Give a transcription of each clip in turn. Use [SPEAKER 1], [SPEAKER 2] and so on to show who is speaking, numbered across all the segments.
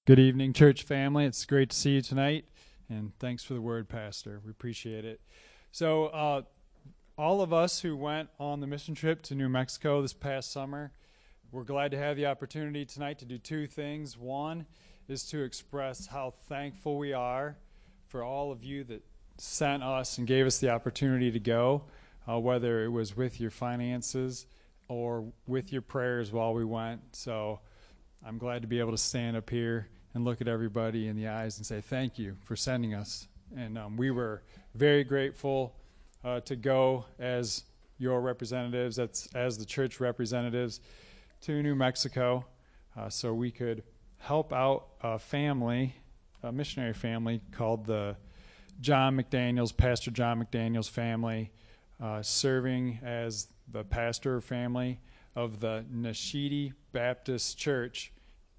[SPEAKER 1] Good evening, church family. It's great to see you tonight, and thanks for the word, Pastor. We appreciate it. So, all of us who went on the mission trip to New Mexico this past summer, we're glad to have the opportunity tonight to do two things. One is to express how thankful we are for all of you that sent us and gave us the opportunity to go, whether it was with your finances or with your prayers while we went. So I'm glad to be able to stand up here and look at everybody in the eyes and say thank you for sending us. And we were very grateful to go as your representatives, as the church representatives, to New Mexico, so we could help out a family, a missionary family called the Pastor John McDaniel's family, serving as the pastor family of the Nashidi Baptist Church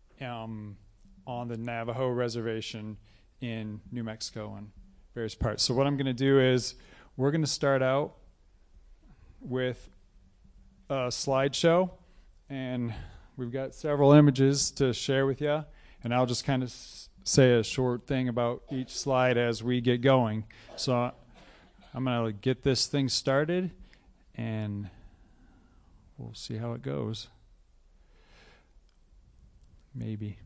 [SPEAKER 1] on the Navajo Reservation in New Mexico and various parts. So what I'm going to do is we're going to start out with a slideshow, and we've got several images to share with you, and I'll just kind of say a short thing about each slide as we get going. So I'm going to get this thing started, and we'll see how it goes. Maybe.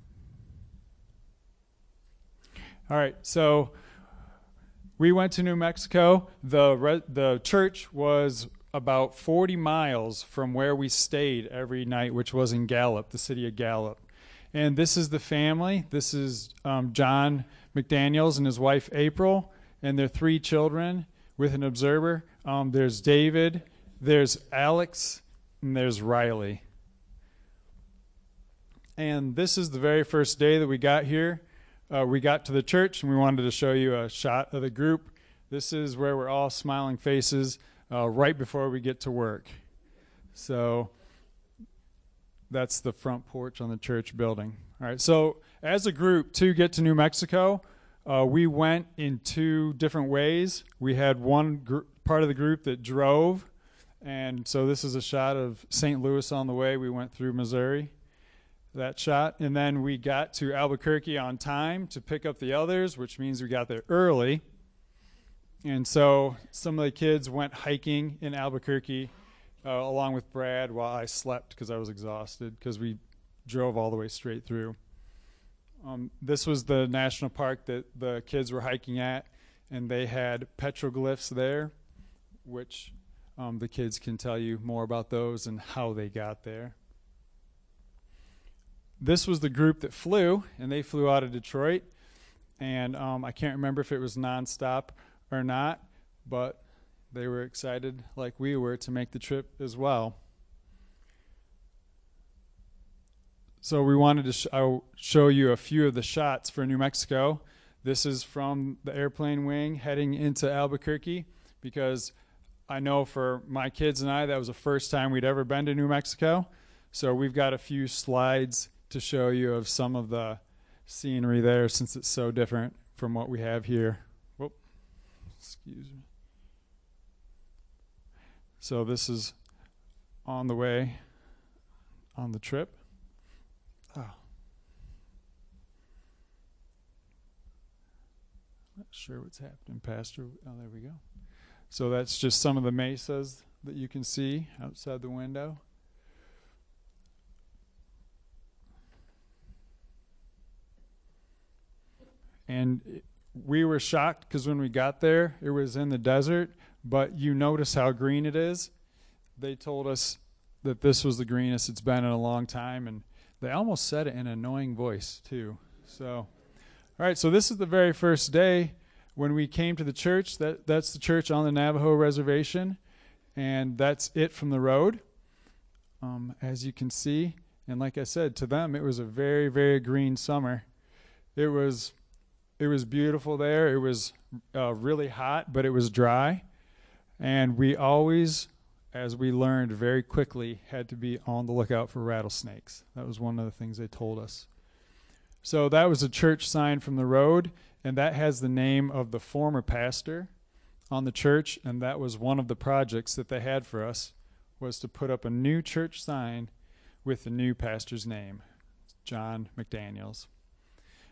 [SPEAKER 1] All right, so we went to New Mexico. The church was about 40 miles from where we stayed every night, which was in Gallup, the city of Gallup. And this is the family. This is John McDaniels and his wife April and their three children with an observer. There's David, there's Alex, and there's Riley. And this is the very first day that we got here. We got to the church, and we wanted to show you a shot of the group. This is where we're all smiling faces right before we get to work. So that's the front porch on the church building. All right, so as a group, to get to New Mexico, we went in two different ways. We had one part of the group that drove, and so this is a shot of St. Louis on the way. We went through Missouri. That shot, and then we got to Albuquerque on time to pick up the others, which means we got there early. And so some of the kids went hiking in Albuquerque along with Brad while I slept because I was exhausted because we drove all the way straight through. This was the national park that the kids were hiking at, and they had petroglyphs there, which the kids can tell you more about those and how they got there. This was the group that flew, and they flew out of Detroit, and I can't remember if it was nonstop or not, but they were excited like we were to make the trip as well. So we wanted to show you a few of the shots for New Mexico. This is from the airplane wing heading into Albuquerque, because I know for my kids and I, that was the first time we'd ever been to New Mexico. So we've got a few slides to show you of some of the scenery there, since it's so different from what we have here. Whoop, excuse me. So this is on the way on the trip. Oh. Not sure what's happening, Pastor. Oh, there we go. So that's just some of the mesas that you can see outside the window. And we were shocked because when we got there, it was in the desert, but you notice how green it is. They told us that this was the greenest it's been in a long time, and they almost said it in an annoying voice, too. So, all right, so this is the very first day when we came to the church. That's the church on the Navajo Reservation, and that's it from the road, as you can see. And like I said, to them, it was a very, very green summer. It was beautiful there. It was really hot, but it was dry. And we always, as we learned very quickly, had to be on the lookout for rattlesnakes. That was one of the things they told us. So that was a church sign from the road, and that has the name of the former pastor on the church, and that was one of the projects that they had for us, was to put up a new church sign with the new pastor's name, John McDaniels.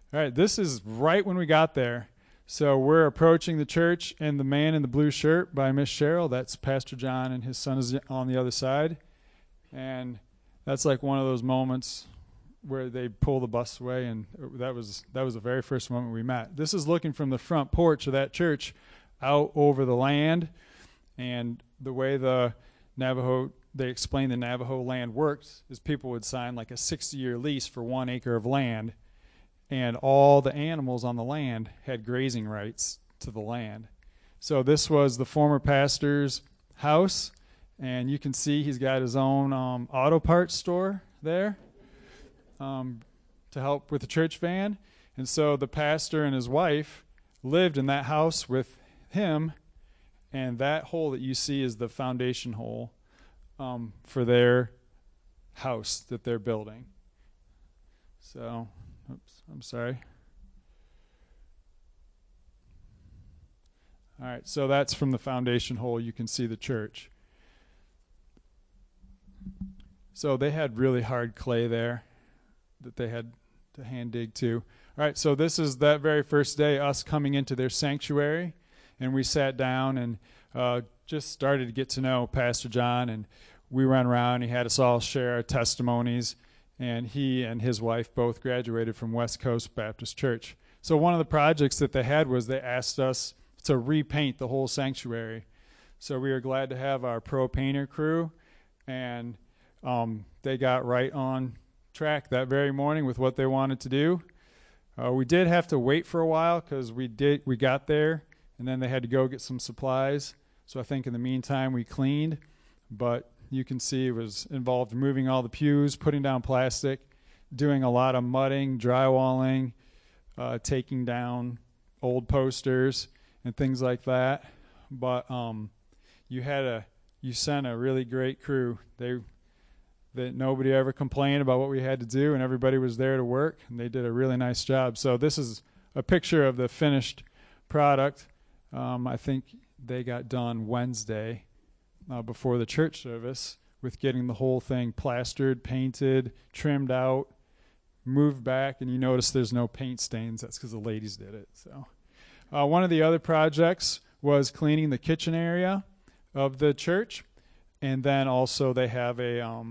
[SPEAKER 1] All right, this is right when we got there. So we're approaching the church, and the man in the blue shirt by Miss Cheryl, that's Pastor John, and his son is on the other side. And that's like one of those moments where they pull the bus away, and that was the very first moment we met. This is looking from the front porch of that church out over the land, and the way they explain the Navajo land works is people would sign like a 60-year lease for 1 acre of land, and all the animals on the land had grazing rights to the land. So this was the former pastor's house, and you can see he's got his own auto parts store there to help with the church van. And so the pastor and his wife lived in that house with him, and that hole that you see is the foundation hole for their house that they're building. So... Oops, I'm sorry. All right, so that's from the foundation hole. You can see the church. So they had really hard clay there that they had to hand dig to. All right, so this is that very first day, us coming into their sanctuary, and we sat down and just started to get to know Pastor John, and we ran around. He had us all share our testimonies. And he and his wife both graduated from West Coast Baptist Church. So one of the projects that they had was they asked us to repaint the whole sanctuary. So we were glad to have our pro painter crew, and they got right on track that very morning with what they wanted to do. We did have to wait for a while because we got there, and then they had to go get some supplies. So I think in the meantime we cleaned, but you can see it was involved moving all the pews, putting down plastic, doing a lot of mudding, drywalling, taking down old posters and things like that. But you sent a really great crew. That nobody ever complained about what we had to do, and everybody was there to work, and they did a really nice job. So this is a picture of the finished product. I think they got done Wednesday. Before the church service, with getting the whole thing plastered, painted, trimmed out, moved back, and you notice there's no paint stains. That's because the ladies did it. So, one of the other projects was cleaning the kitchen area of the church, and then also they have a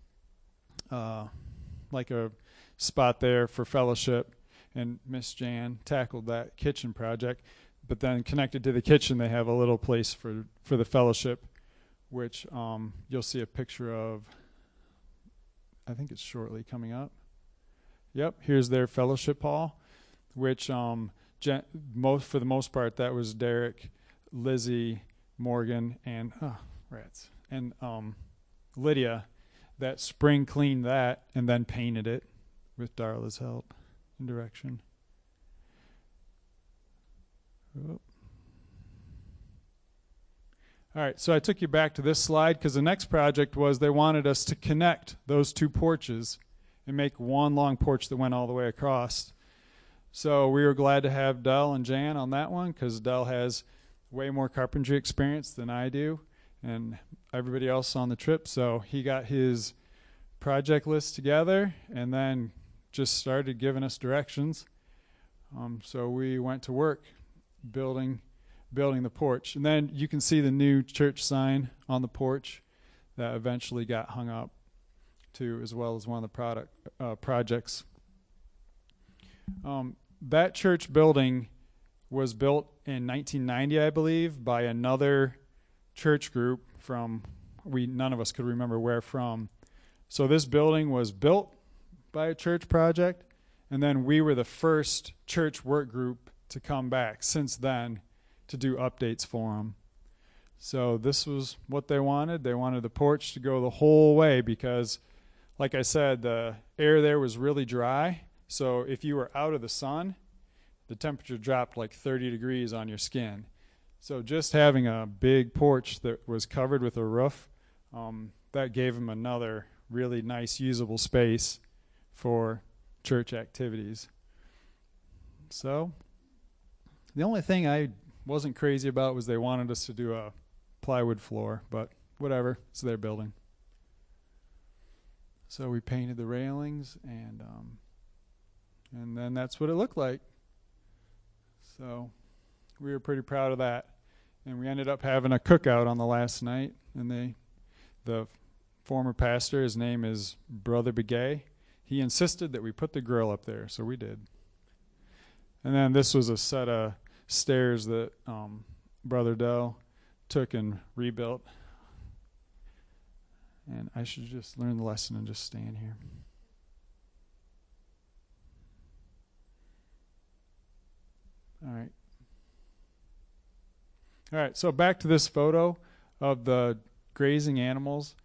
[SPEAKER 1] like a spot there for fellowship, and Miss Jan tackled that kitchen project. But then connected to the kitchen, they have a little place for the fellowship, which you'll see a picture of. I think it's shortly coming up. Yep, here's their fellowship hall, which for the most part, that was Derek, Lizzie, Morgan, and Lydia that spring cleaned that and then painted it with Darla's help and direction. Oh. All right, so I took you back to this slide because the next project was they wanted us to connect those two porches and make one long porch that went all the way across. So we were glad to have Del and Jan on that one because Del has way more carpentry experience than I do and everybody else on the trip. So he got his project list together and then just started giving us directions. So we went to work building the porch. And then you can see the new church sign on the porch that eventually got hung up too, as well as one of the projects. That church building was built in 1990, I believe, by another church group from, none of us could remember where from. So this building was built by a church project, and then we were the first church work group to come back since then to do updates for them. So this was what they wanted. They wanted the porch to go the whole way because, like I said, the air there was really dry. So if you were out of the sun, the temperature dropped like 30 degrees on your skin. So just having a big porch that was covered with a roof, that gave them another really nice usable space for church activities. So the only thing I wasn't crazy about was they wanted us to do a plywood floor, but whatever, it's their building. So we painted the railings, and And then that's what it looked like. So we were pretty proud of that. And we ended up having a cookout on the last night. And the former pastor, his name is Brother Begay, he insisted that we put the grill up there, so we did. And then this was a set of stairs that Brother Dell took and rebuilt. And I should just learn the lesson and just stand here. All right, so back to this photo of the grazing animals.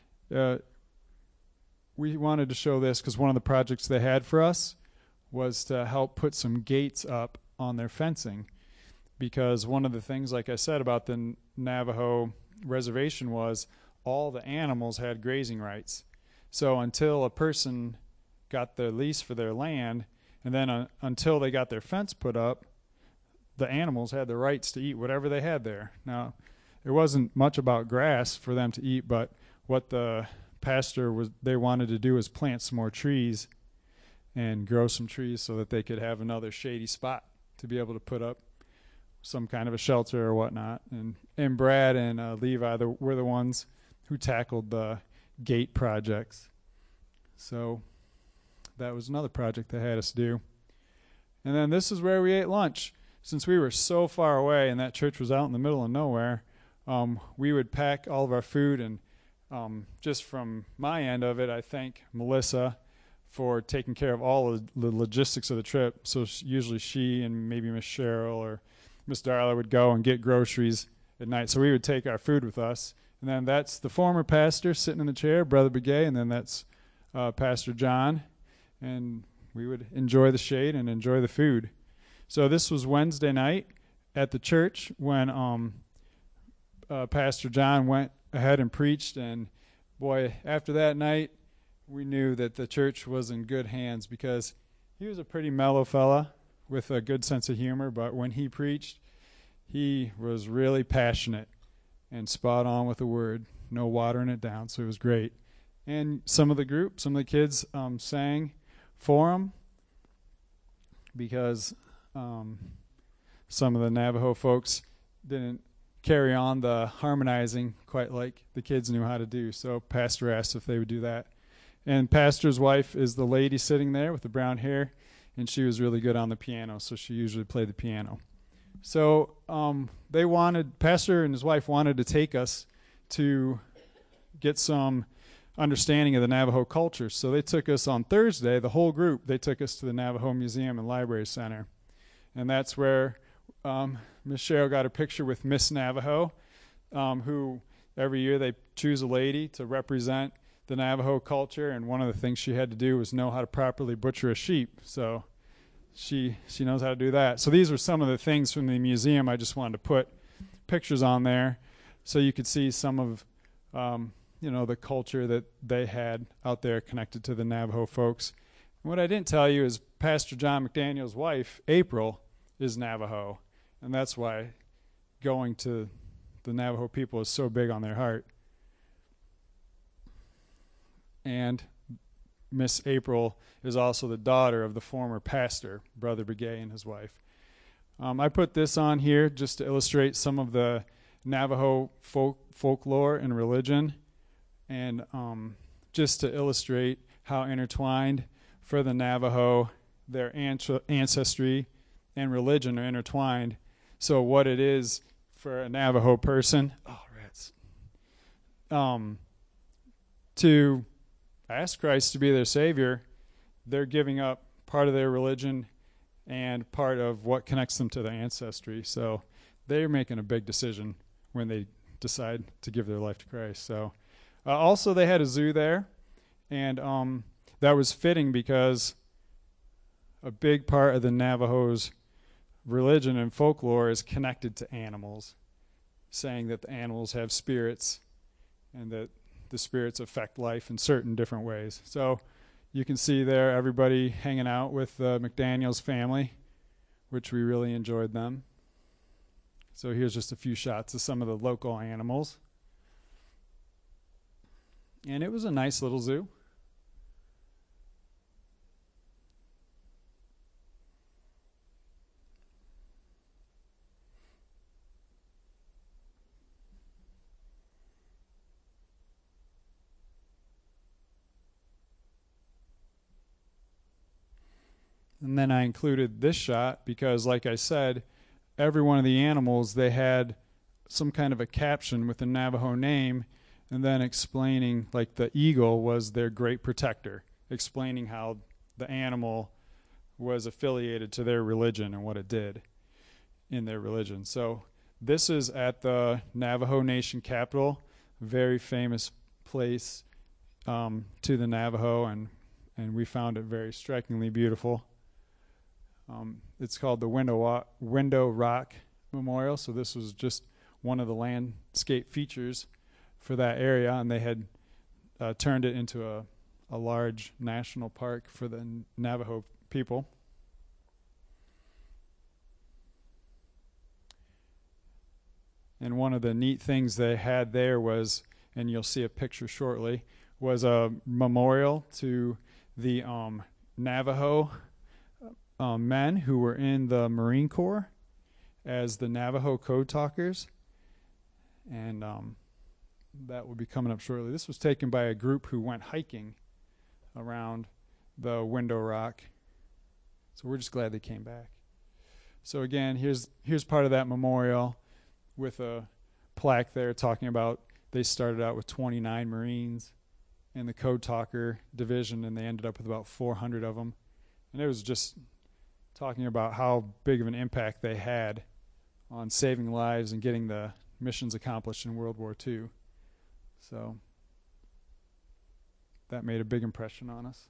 [SPEAKER 1] We wanted to show this because one of the projects they had for us was to help put some gates up on their fencing. Because one of the things, like I said, about the Navajo reservation was all the animals had grazing rights. So until a person got the lease for their land, and then until they got their fence put up, the animals had the rights to eat whatever they had there. Now, it wasn't much about grass for them to eat, but what the pastor they wanted to do was plant some more trees and grow some trees so that they could have another shady spot to be able to put up some kind of a shelter or whatnot. And Brad and Levi were the ones who tackled the gate projects. So that was another project they had us do. And then this is where we ate lunch. Since we were so far away and that church was out in the middle of nowhere, we would pack all of our food. And just from my end of it, I thank Melissa for taking care of all of the logistics of the trip. So usually she and maybe Miss Cheryl or Miss Darla would go and get groceries at night. So we would take our food with us. And then that's the former pastor sitting in the chair, Brother Begay, and then that's Pastor John. And we would enjoy the shade and enjoy the food. So this was Wednesday night at the church when Pastor John went ahead and preached. And boy, after that night, we knew that the church was in good hands because he was a pretty mellow fella with a good sense of humor. But when he preached, he was really passionate and spot on with the word, no watering it down. So it was great. And some of the kids sang for him because some of the Navajo folks didn't carry on the harmonizing quite like the kids knew how to do. So Pastor asked if they would do that. And Pastor's wife is the lady sitting there with the brown hair, and she was really good on the piano, so she usually played the piano. So Pastor and his wife wanted to take us to get some understanding of the Navajo culture. So they took us on Thursday, the whole group, they took us to the Navajo Museum and Library Center. And that's where Miss Cheryl got a picture with Miss Navajo, who every year they choose a lady to represent the Navajo culture, and one of the things she had to do was know how to properly butcher a sheep. So she knows how to do that. So these were some of the things from the museum. I just wanted to put pictures on there so you could see some of the culture that they had out there connected to the Navajo folks. And what I didn't tell you is Pastor John McDaniel's wife, April, is Navajo, and that's why going to the Navajo people is so big on their heart. And Miss April is also the daughter of the former pastor, Brother Begay, and his wife. I put this on here just to illustrate some of the Navajo folklore and religion, and just to illustrate how intertwined for the Navajo their ancestry and religion are intertwined. So what it is for a Navajo person, to ask Christ to be their Savior, they're giving up part of their religion and part of what connects them to their ancestry. So they're making a big decision when they decide to give their life to Christ. So also they had a zoo there, and that was fitting because a big part of the Navajo's religion and folklore is connected to animals, saying that the animals have spirits and that the spirits affect life in certain different ways. So you can see there everybody hanging out with the McDaniel's family, which we really enjoyed them. So here's just a few shots of some of the local animals. And it was a nice little zoo. And then I included this shot because, like I said, every one of the animals, they had some kind of a caption with the Navajo name, and then explaining, like the eagle was their great protector, explaining how the animal was affiliated to their religion and what it did in their religion. So this is at the Navajo Nation capital, very famous place to the Navajo, and we found it very strikingly beautiful. It's called the Window Rock Memorial, so this was just one of the landscape features for that area, and they had turned it into a large national park for the Navajo people. And one of the neat things they had there was, and you'll see a picture shortly, was a memorial to the Navajo men who were in the Marine Corps as the Navajo Code Talkers. And that will be coming up shortly. This was taken by a group who went hiking around the Window Rock. So we're just glad they came back. So again, here's part of that memorial with a plaque there talking about they started out with 29 Marines in the Code Talker division, and they ended up with about 400 of them. And it was just talking about how big of an impact they had on saving lives and getting the missions accomplished in World War II. So that made a big impression on us.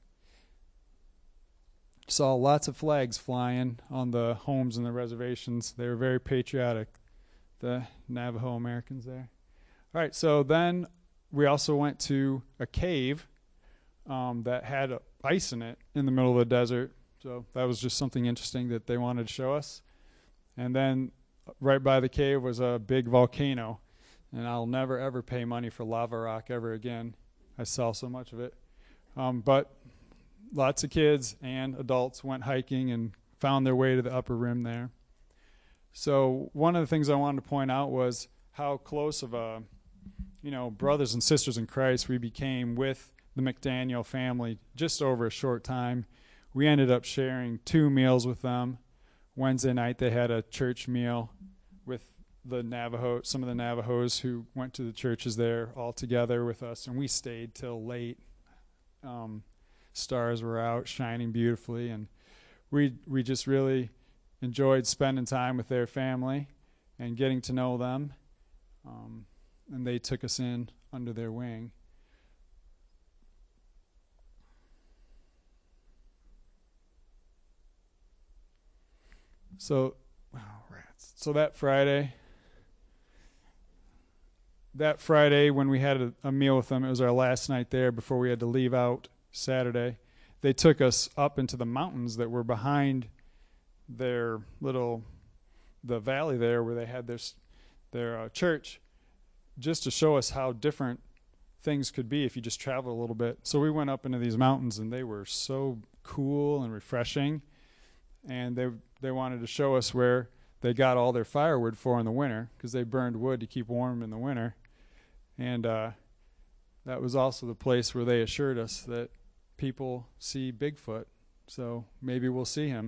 [SPEAKER 1] Saw lots of flags flying on the homes and the reservations. They were very patriotic, the Navajo Americans there. All right, so then we also went to a cave that had ice in it in the middle of the desert. So that was just something interesting that they wanted to show us. And then right by the cave was a big volcano. And I'll never, ever pay money for lava rock ever again. I saw so much of it. But lots of kids and adults went hiking and found their way to the upper rim there. So one of the things I wanted to point out was how close of a, brothers and sisters in Christ we became with the McDaniel family just over a short time. We ended up sharing 2 meals with them. Wednesday night they had a church meal with some of the Navajos who went to the churches there all together with us, and we stayed till late. Stars were out shining beautifully, and we just really enjoyed spending time with their family and getting to know them. And they took us in under their wing. So that Friday when we had a meal with them, it was our last night there before we had to leave out Saturday. They took us up into the mountains that were behind the valley there where they had their church, just to show us how different things could be if you just travel a little bit. So we went up into these mountains, and they were so cool and refreshing. And they wanted to show us where they got all their firewood for in the winter, because they burned wood to keep warm in the winter. And that was also the place where they assured us that people see Bigfoot. So maybe we'll see him.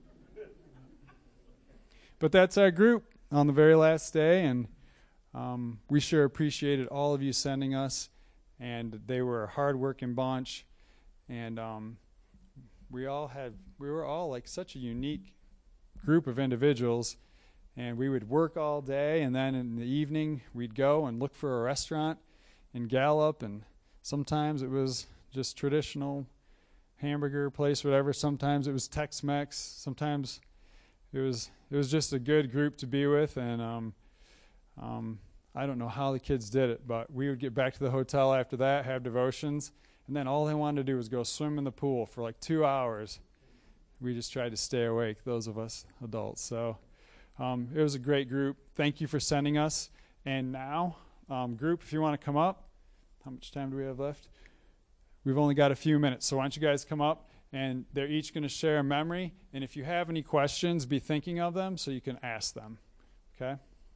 [SPEAKER 1] But that's our group on the very last day, and we sure appreciated all of you sending us. And they were a hard-working bunch, and we were all like such a unique group of individuals, and we would work all day, and then in the evening we'd go and look for a restaurant in Gallup, and sometimes it was just traditional hamburger place, whatever. Sometimes it was Tex-Mex. Sometimes it was just a good group to be with, and I don't know how the kids did it, but we would get back to the hotel after that, have devotions, and then all they wanted to do was go swim in the pool for like 2 hours. We just tried to stay awake, those of us adults. So it was a great group. Thank you for sending us. And now, group, if you want to come up, how much time do we have left? We've only got a few minutes, so why don't you guys come up, and they're each going to share a memory. And if you have any questions, be thinking of them so you can ask them. Okay?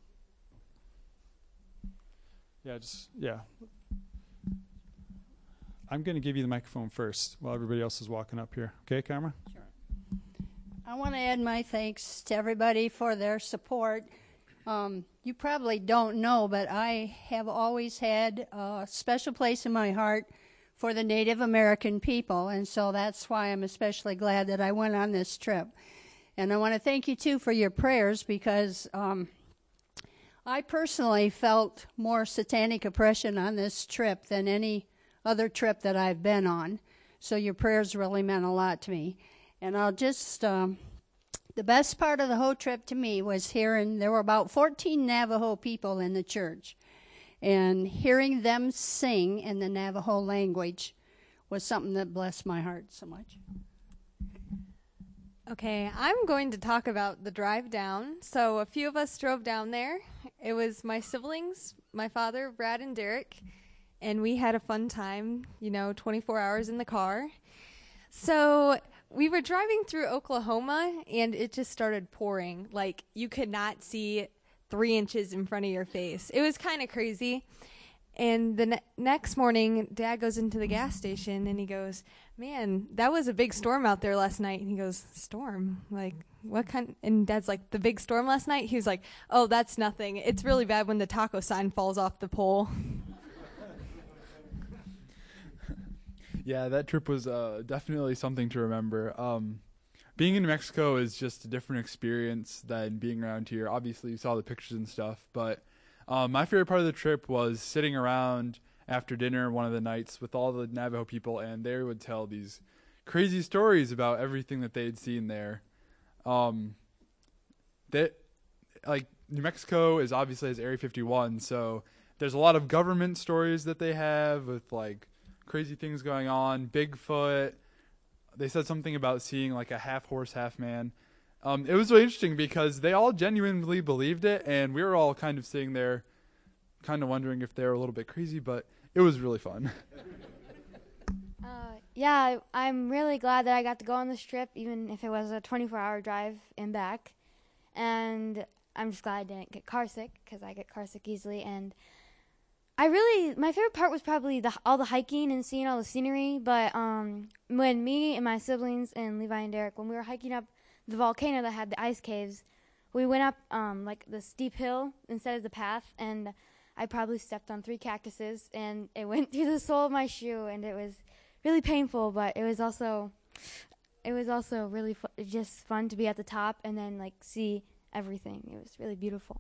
[SPEAKER 1] Yeah. I'm going to give you the microphone first while everybody else is walking up here. Okay, Karma?
[SPEAKER 2] Sure. I want to add my thanks to everybody for their support. You probably don't know, but I have always had a special place in my heart for the Native American people, and so that's why I'm especially glad that I went on this trip. And I want to thank you, too, for your prayers, because I personally felt more satanic oppression on this trip than any other trip that I've been on. So your prayers really meant a lot to me. And I'll just, the best part of the whole trip to me was hearing, there were about 14 Navajo people in the church. And hearing them sing in the Navajo language was something that blessed my heart so much.
[SPEAKER 3] Okay, I'm going to talk about the drive down. So a few of us drove down there. It was my siblings, my father, Brad, and Derek, and we had a fun time, 24 hours in the car. So we were driving through Oklahoma, and it just started pouring. Like, you could not see 3 inches in front of your face. It was kind of crazy. And the next morning, Dad goes into the gas station, and he goes, "Man, that was a big storm out there last night." And he goes, "Storm? Like, what kind?" And Dad's like, "The big storm last night?" He was like, "Oh, that's nothing. It's really bad when the taco sign falls off the pole."
[SPEAKER 4] Yeah, that trip was definitely something to remember. Being in New Mexico is just a different experience than being around here. Obviously, you saw the pictures and stuff, but my favorite part of the trip was sitting around after dinner one of the nights with all the Navajo people, and they would tell these crazy stories about everything that they had seen there. New Mexico is obviously has Area 51, so there's a lot of government stories that they have with like crazy things going on. Bigfoot. They said something about seeing like a half horse, half man. It was really interesting because they all genuinely believed it, and we were all kind of sitting there kind of wondering if they were a little bit crazy, but it was really fun.
[SPEAKER 5] Yeah, I'm really glad that I got to go on this trip, even if it was a 24-hour drive and back. And I'm just glad I didn't get car sick, because I get car sick easily. And my favorite part was probably all the hiking and seeing all the scenery. But when me and my siblings and Levi and Derek, when we were hiking up the volcano that had the ice caves, we went up like the steep hill instead of the path, and I probably stepped on 3 cactuses, and it went through the sole of my shoe, and it was really painful, but it was also really just fun to be at the top and then like see everything. It was really beautiful.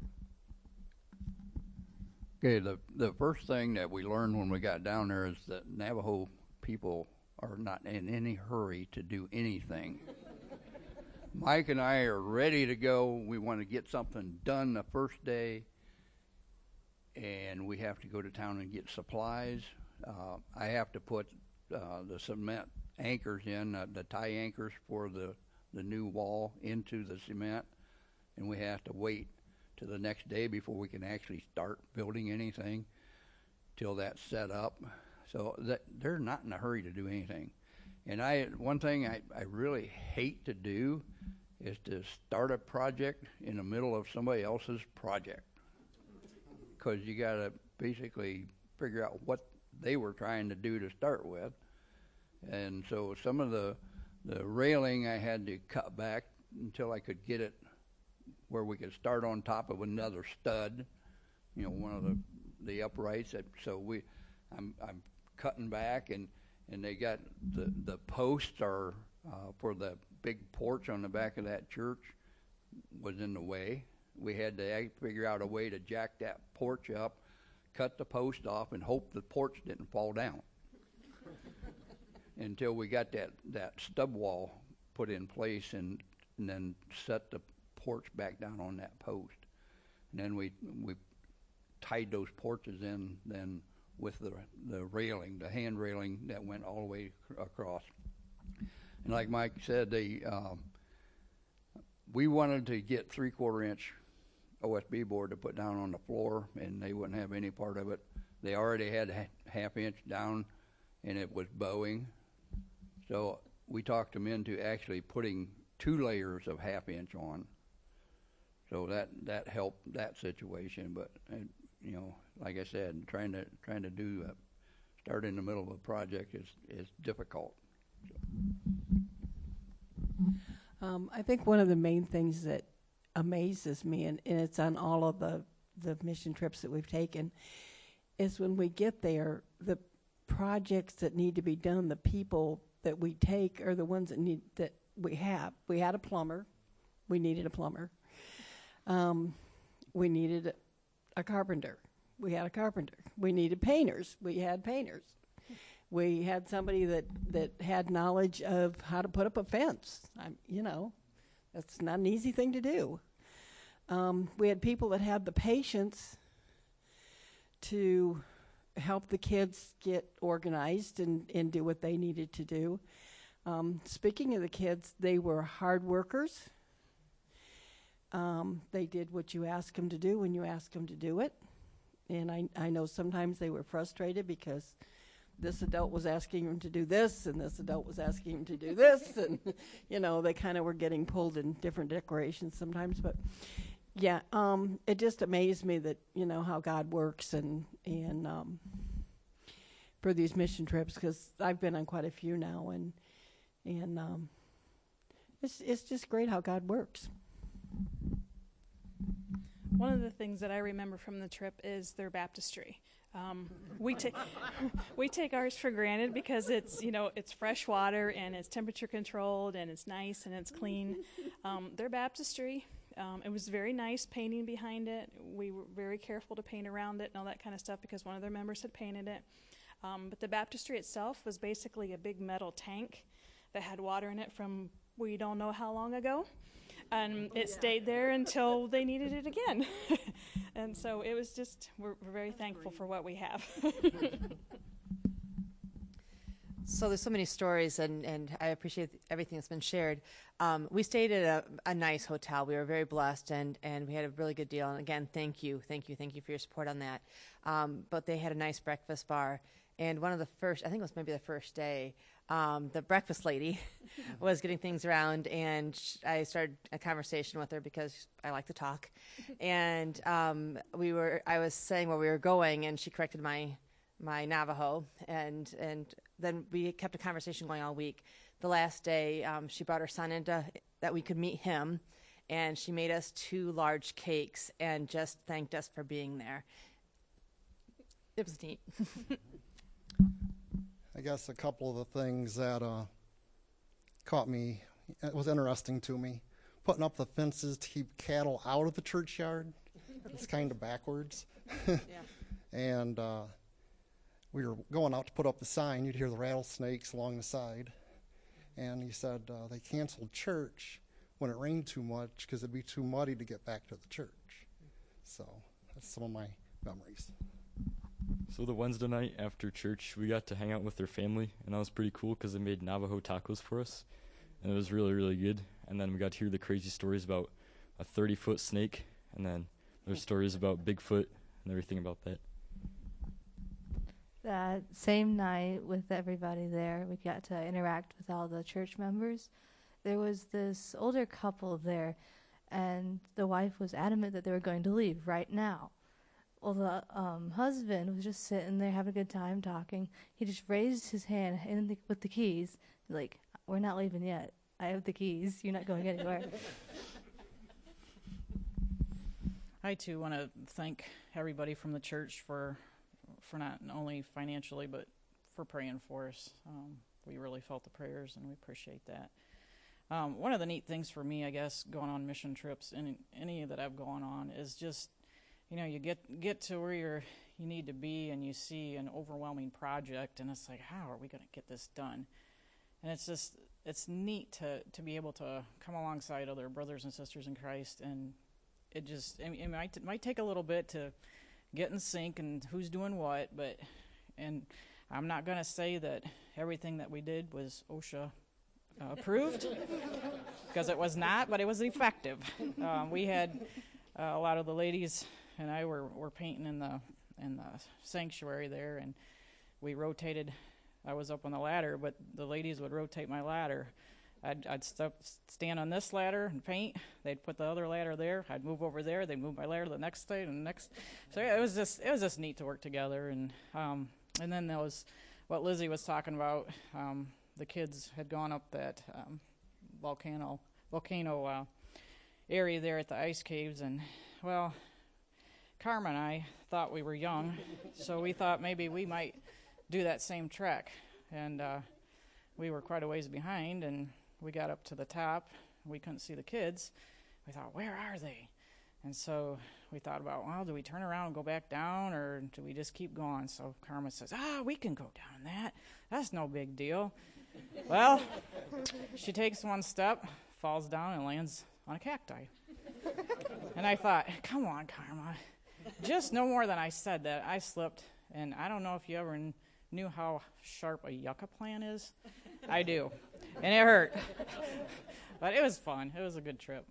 [SPEAKER 6] Okay, the first thing that we learned when we got down there is that Navajo people are not in any hurry to do anything. Mike and I are ready to go. We want to get something done the first day, and we have to go to town and get supplies. I have to put the cement anchors in, the tie anchors for the new wall into the cement, and we have to wait to the next day before we can actually start building anything till that's set up. So they're not in a hurry to do anything. And one thing I really hate to do is to start a project in the middle of somebody else's project, because you got to basically figure out what they were trying to do to start with. And so some of the railing I had to cut back until I could get it where we could start on top of another stud, one of the uprights. I'm cutting back, and they got the posts are for the big porch on the back of that church was in the way. We had to figure out a way to jack that porch up, cut the post off, and hope the porch didn't fall down until we got that stub wall put in place, and then set the porch back down on that post. And then we tied those porches in then with the railing, the hand railing that went all the way across. And like Mike said, we wanted to get 3/4 inch OSB board to put down on the floor, and they wouldn't have any part of it. They already had half inch down, and it was bowing. So we talked them into actually putting 2 layers of half inch on. So that helped that situation. But like I said, trying to do start in the middle of a project is difficult.
[SPEAKER 7] I think one of the main things that amazes me, and it's on all of the mission trips that we've taken, is when we get there, the projects that need to be done, the people that we take are the ones that we have. We had a plumber. We needed a plumber. We needed a carpenter. We had a carpenter. We needed painters. We had painters. We had somebody that had knowledge of how to put up a fence. That's not an easy thing to do. We had people that had the patience to help the kids get organized and do what they needed to do. Speaking of the kids, they were hard workers. They did what you asked them to do when you asked them to do it. And I know sometimes they were frustrated because this adult was asking them to do this, and this adult was asking them to do this, and, they kind of were getting pulled in different directions sometimes. But, yeah, it just amazed me that, how God works and for these mission trips, because I've been on quite a few now, and it's just great how God works.
[SPEAKER 8] One of the things that I remember from the trip is their baptistry. We take ours for granted because it's fresh water and it's temperature controlled and it's nice and it's clean. Their baptistry, it was very nice painting behind it. We were very careful to paint around it and all that kind of stuff because one of their members had painted it. But the baptistry itself was basically a big metal tank that had water in it from we don't know how long ago. And it stayed there until they needed it again. And so it was just, we're very thankful for what we have.
[SPEAKER 9] So there's so many stories, and I appreciate everything that's been shared. We stayed at a nice hotel. We were very blessed, and we had a really good deal. And again, thank you for your support on that. But they had a nice breakfast bar. And one of the first, I think it was maybe the first day, the breakfast lady was getting things around, and I started a conversation with her because I like to talk. And I was saying where we were going, and she corrected my Navajo, and then we kept a conversation going all week. The last day, she brought her son into that we could meet him, and she made us 2 large cakes and just thanked us for being there. It was neat.
[SPEAKER 10] I guess a couple of the things that caught me, it was interesting to me, putting up the fences to keep cattle out of the churchyard. It's kind of backwards.
[SPEAKER 9] Yeah.
[SPEAKER 10] And we were going out to put up the sign. You'd hear the rattlesnakes along the side. And he said they canceled church when it rained too much because it'd be too muddy to get back to the church. So that's some of my memories.
[SPEAKER 11] So the Wednesday night after church, we got to hang out with their family, and that was pretty cool because they made Navajo tacos for us, and it was really, really good. And then we got to hear the crazy stories about a 30-foot snake, and then there's stories about Bigfoot and everything about that.
[SPEAKER 12] That same night with everybody there, we got to interact with all the church members. There was this older couple there, and the wife was adamant that they were going to leave right now. Well, the husband was just sitting there having a good time talking. He just raised his hand with the keys, like, we're not leaving yet. I have the keys. You're not going anywhere.
[SPEAKER 13] I, too, want to thank everybody from the church for not only financially, but for praying for us. We really felt the prayers, and we appreciate that. One of the neat things for me, I guess, going on mission trips, and any that I've gone on, is just, you get to where you need to be, and you see an overwhelming project, and it's like, how are we going to get this done? And it's neat to be able to come alongside other brothers and sisters in Christ, and it might take a little bit to get in sync and who's doing what, and I'm not going to say that everything that we did was OSHA approved, because it was not, but it was effective. We had a lot of the ladies and I were painting in the sanctuary there, and we rotated. I was up on the ladder, but the ladies would rotate my ladder. I'd stand on this ladder and paint. They'd put the other ladder there. I'd move over there. They'd move my ladder to the next day and the next. So it was just neat to work together. And then there was what Lizzie was talking about. The kids had gone up that volcano area there at the ice caves. And, well, Karma and I thought we were young, so we thought maybe we might do that same trek. And we were quite a ways behind, and we got up to the top. We couldn't see the kids. We thought, where are they? And so we thought about, well, do we turn around and go back down, or do we just keep going? So Karma says, we can go down that. That's no big deal. Well, she takes one step, falls down, and lands on a cacti. And I thought, come on, Karma. Just no more than I said that. I slipped, and I don't know if you ever knew how sharp a yucca plant is. I do. And it hurt. But it was fun. It was a good trip.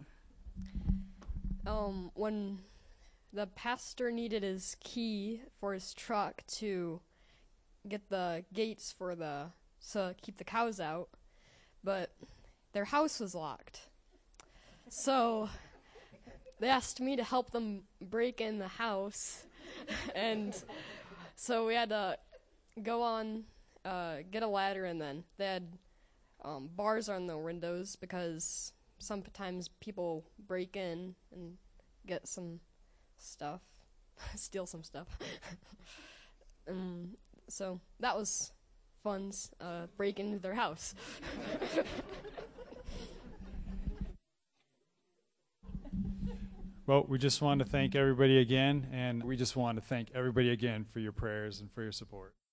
[SPEAKER 14] When the pastor needed his key for his truck to get the gates to keep the cows out, but their house was locked. So they asked me to help them break in the house, and so we had to go on, get a ladder, and then they had bars on the windows because sometimes people break in and get some stuff, steal some stuff. So that was fun, break into their house.
[SPEAKER 1] Well, we just want to thank everybody again, and we just want to thank everybody again for your prayers and for your support.